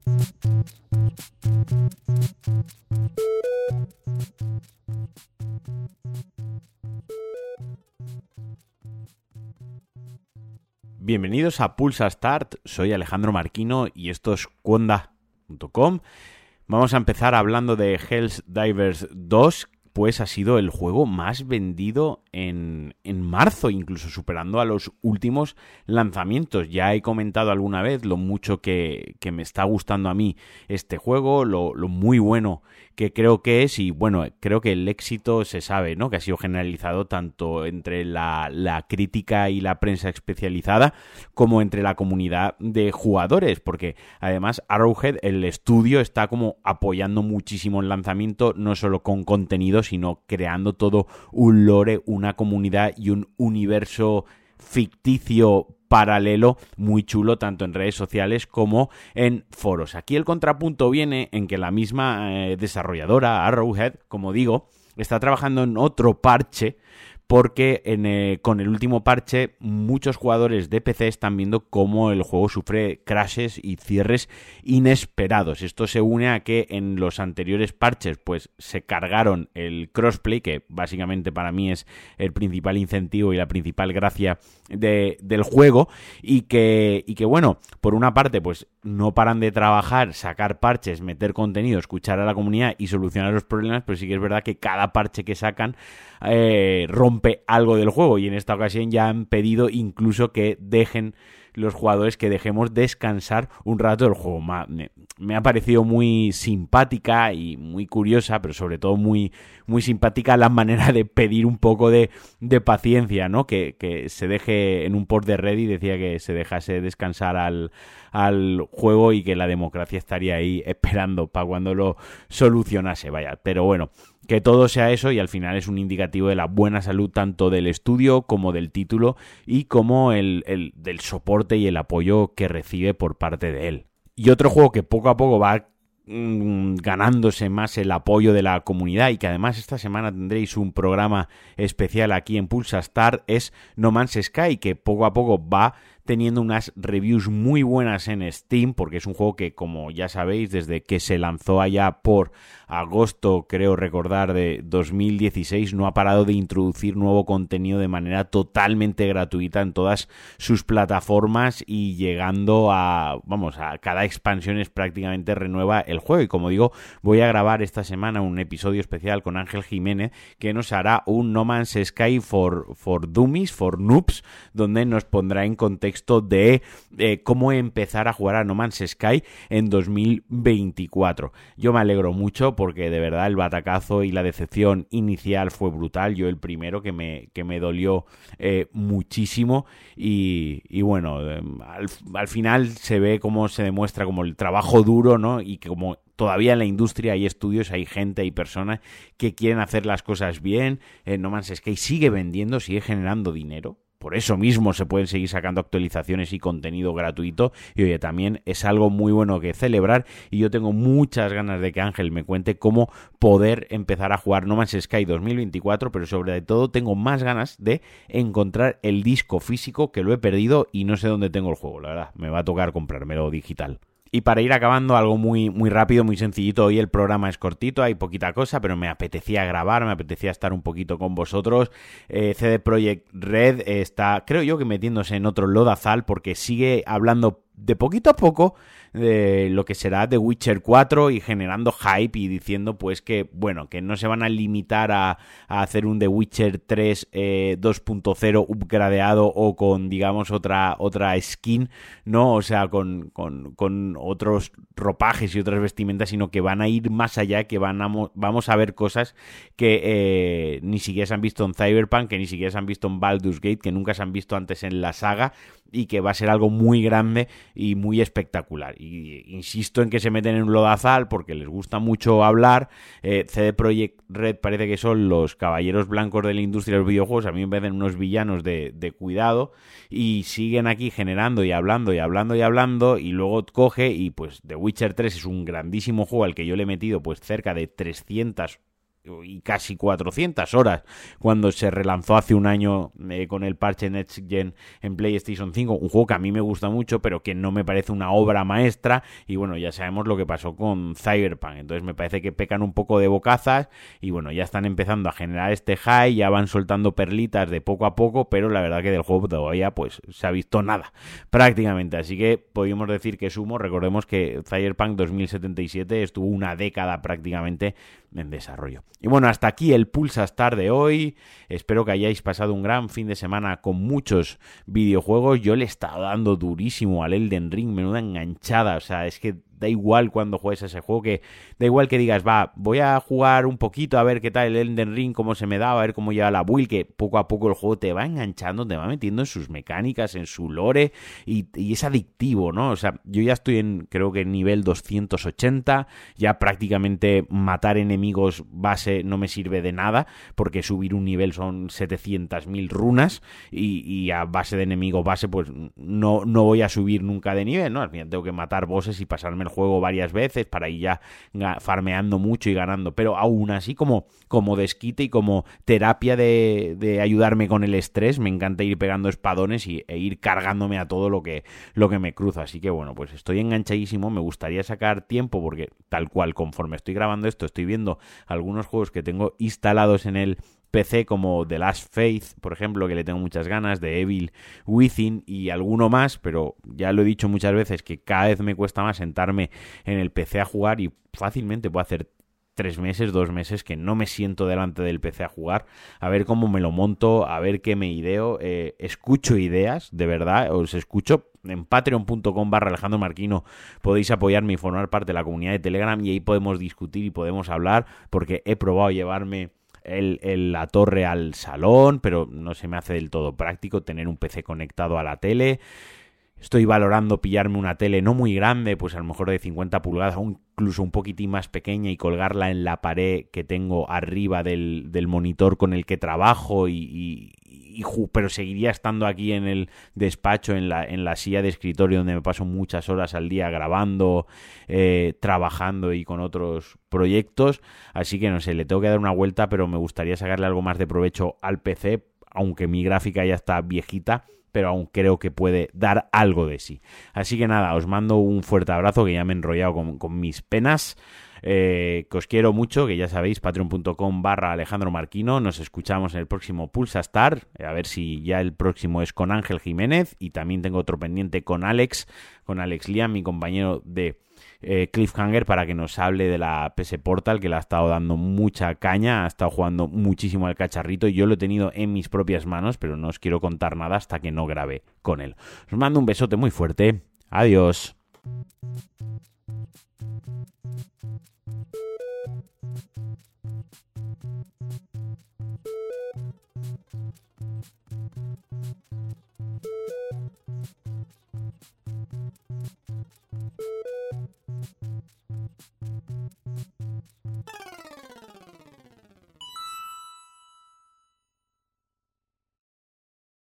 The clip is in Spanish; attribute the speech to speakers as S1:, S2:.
S1: Bienvenidos a Pulsa Start, soy Alejandro Marquino y esto es Quonda.com. Vamos a empezar hablando de Helldivers 2, pues ha sido el juego más vendido en marzo, incluso superando a los últimos lanzamientos. Ya he comentado alguna vez lo mucho que me está gustando a mí este juego, lo muy bueno que creo que es, y bueno, creo que el éxito se sabe, ¿no? Que ha sido generalizado tanto entre la crítica y la prensa especializada como entre la comunidad de jugadores, porque además Arrowhead, el estudio, está como apoyando muchísimo el lanzamiento, no solo con contenido, sino creando todo un lore, una comunidad y un universo ficticio paralelo muy chulo, tanto en redes sociales como en foros. Aquí el contrapunto viene en que la misma desarrolladora, Arrowhead, como digo, está trabajando en otro parche, porque con el último parche muchos jugadores de PC están viendo cómo el juego sufre crashes y cierres inesperados. Esto se une a que en los anteriores parches pues se cargaron el crossplay, que básicamente para mí es el principal incentivo y la principal gracia del juego, y que bueno, por una parte pues no paran de trabajar, sacar parches, meter contenido, escuchar a la comunidad y solucionar los problemas, pero sí que es verdad que cada parche que sacan rompe algo del juego, y en esta ocasión ya han pedido incluso que dejen los jugadores, que dejemos descansar un rato el juego. Me ha parecido muy simpática y muy curiosa, pero sobre todo muy, muy simpática la manera de pedir un poco de paciencia, ¿no? Que se deje, en un post de Reddit decía que se dejase descansar al juego y que la democracia estaría ahí esperando para cuando lo solucionase, vaya. Pero bueno, que todo sea eso, y al final es un indicativo de la buena salud tanto del estudio como del título y como del soporte y el apoyo que recibe por parte de él. Y otro juego que poco a poco va ganándose más el apoyo de la comunidad, y que además esta semana tendréis un programa especial aquí en Pulsa Start, es No Man's Sky, que poco a poco va teniendo unas reviews muy buenas en Steam, porque es un juego que, como ya sabéis, desde que se lanzó allá por agosto, creo recordar, de 2016, no ha parado de introducir nuevo contenido de manera totalmente gratuita en todas sus plataformas, y llegando a cada expansión es prácticamente renueva el juego. Y como digo, voy a grabar esta semana un episodio especial con Ángel Jiménez, que nos hará un No Man's Sky for Dummies, for Noobs, donde nos pondrá en contexto de cómo empezar a jugar a No Man's Sky en 2024. Yo me alegro mucho porque de verdad el batacazo y la decepción inicial fue brutal. Yo el primero que me dolió muchísimo, y bueno, al final se ve cómo se demuestra como el trabajo duro, ¿no? Y que como todavía en la industria hay estudios, hay gente, hay personas que quieren hacer las cosas bien. No Man's Sky sigue vendiendo, sigue generando dinero. Por eso mismo se pueden seguir sacando actualizaciones y contenido gratuito. Y oye, también es algo muy bueno que celebrar. Y yo tengo muchas ganas de que Ángel me cuente cómo poder empezar a jugar No Man's Sky 2024. Pero sobre todo tengo más ganas de encontrar el disco físico, que lo he perdido y no sé dónde tengo el juego. La verdad, me va a tocar comprármelo digital. Y para ir acabando, algo muy, muy rápido, muy sencillito. Hoy el programa es cortito, hay poquita cosa, pero me apetecía grabar, me apetecía estar un poquito con vosotros. CD Projekt Red está, creo yo, que metiéndose en otro lodazal, porque sigue hablando de poquito a poco de lo que será The Witcher 4 y generando hype, y diciendo pues que bueno, que no se van a limitar a hacer un The Witcher 3 2.0 upgradeado o con, digamos, otra skin, ¿no? O sea, con otros ropajes y otras vestimentas, sino que van a ir más allá, que vamos a ver cosas que ni siquiera se han visto en Cyberpunk, que ni siquiera se han visto en Baldur's Gate, que nunca se han visto antes en la saga, y que va a ser algo muy grande y muy espectacular. Y insisto en que se meten en un lodazal porque les gusta mucho hablar. CD Projekt Red parece que son los caballeros blancos de la industria de los videojuegos. A mí me parecen unos villanos de cuidado, y siguen aquí generando y hablando y hablando y hablando, y luego coge y pues The Witcher 3 es un grandísimo juego al que yo le he metido pues cerca de 300 y casi 400 horas cuando se relanzó hace un año con el parche Next Gen en PlayStation 5, un juego que a mí me gusta mucho pero que no me parece una obra maestra, y bueno, ya sabemos lo que pasó con Cyberpunk, entonces me parece que pecan un poco de bocazas y bueno, ya están empezando a generar este hype, ya van soltando perlitas de poco a poco, pero la verdad que del juego todavía pues se ha visto nada prácticamente, así que podríamos decir que sumo. Recordemos que Cyberpunk 2077 estuvo una década prácticamente en desarrollo. Y bueno, hasta aquí el Pulsa Star de hoy. Espero que hayáis pasado un gran fin de semana con muchos videojuegos. Yo le he estado dando durísimo al Elden Ring, menuda enganchada. O sea, es que da igual cuando juegues ese juego, que da igual que digas, va, voy a jugar un poquito a ver qué tal el Elden Ring, cómo se me da, a ver cómo lleva la build, que poco a poco el juego te va enganchando, te va metiendo en sus mecánicas, en su lore, y es adictivo, ¿no? O sea, yo ya estoy creo que en nivel 280, ya prácticamente matar enemigos base no me sirve de nada, porque subir un nivel son 700.000 runas, y a base de enemigo base, pues no voy a subir nunca de nivel, ¿no? Al final tengo que matar bosses y pasarme el juego varias veces para ir ya farmeando mucho y ganando, pero aún así como desquite y como terapia de ayudarme con el estrés, me encanta ir pegando espadones e ir cargándome a todo lo que me cruza, así que bueno, pues estoy enganchadísimo, me gustaría sacar tiempo porque tal cual conforme estoy grabando esto estoy viendo algunos juegos que tengo instalados en el PC como The Last Faith, por ejemplo, que le tengo muchas ganas, de Evil Within y alguno más, pero ya lo he dicho muchas veces que cada vez me cuesta más sentarme en el PC a jugar y fácilmente puedo hacer 3 meses, 2 meses que no me siento delante del PC a jugar, a ver cómo me lo monto, a ver qué me ideo, escucho ideas, de verdad, os escucho. En patreon.com/Alejandro Marquino podéis apoyarme y formar parte de la comunidad de Telegram y ahí podemos discutir y podemos hablar, porque he probado llevarme la torre al salón, pero no se me hace del todo práctico tener un PC conectado a la tele. Estoy valorando pillarme una tele no muy grande, pues a lo mejor de 50 pulgadas, o incluso un poquitín más pequeña, y colgarla en la pared que tengo arriba del monitor con el que trabajo, pero seguiría estando aquí en el despacho, en la silla de escritorio donde me paso muchas horas al día grabando, trabajando y con otros proyectos. Así que no sé, le tengo que dar una vuelta, pero me gustaría sacarle algo más de provecho al PC, aunque mi gráfica ya está viejita, pero aún creo que puede dar algo de sí. Así que nada, os mando un fuerte abrazo, que ya me he enrollado con mis penas. Que os quiero mucho, que ya sabéis, patreon.com/Alejandro Marquino. Nos escuchamos en el próximo Pulsa Star, a ver si ya el próximo es con Ángel Jiménez, y también tengo otro pendiente con Alex Liam, mi compañero de Cliffhanger, para que nos hable de la PS Portal, que le ha estado dando mucha caña, ha estado jugando muchísimo al cacharrito, y yo lo he tenido en mis propias manos, pero no os quiero contar nada hasta que no grabe con él. Os mando un besote muy fuerte, adiós.